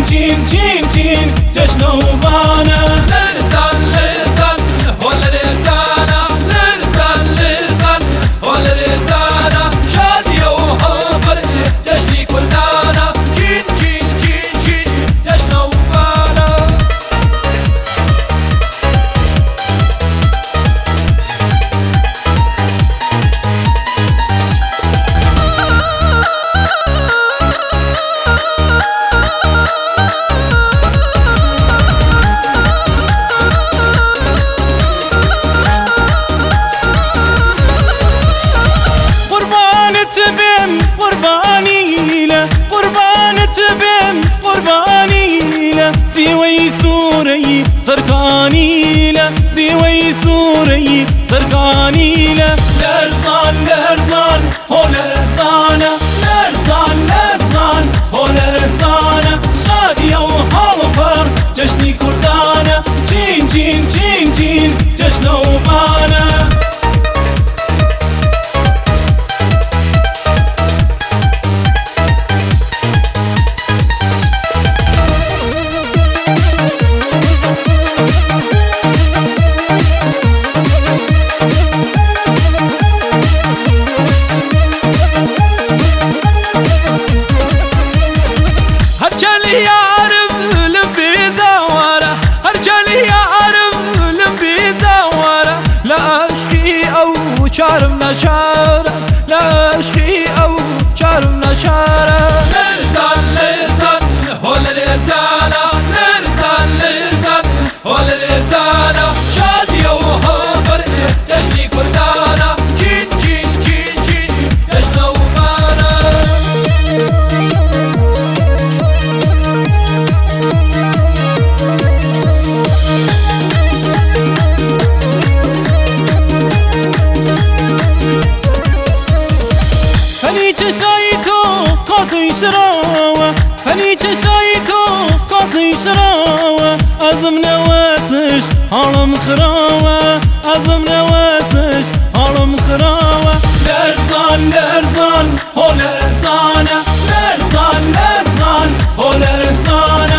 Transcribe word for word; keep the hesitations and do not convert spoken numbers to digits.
چین چین چین جشن و بانه لرزان لرزان هو لرزانا لرزان لرزان هو لرزانا شادی و هلبر جشنی کردانا چین چین چین چین جشن و بانه زیوی سوری سرکانی له زیوی سوری سرکانی له لرزان لرزان هو لرزانه لرزان لرزان هو لرزانه شادی و هاوپر جشنی کردانه چین چین چین چین جشن و بانه چارم نشاره لعشقی او چارم نشاره لرزان لرزان هو لرزانا لرزان لرزان هو لرزانا شادی و هلبر جشنی کردانا چین چین چین چین جشن و بانه فنی چشایی تو قاضی شراوه فنی چشایی تو قاضی شراوه ازم نوازش حالم خراوه ازم نوازش حالم خراوه لرزان لرزان هو لرزانه لرزان لرزان هو لرزانه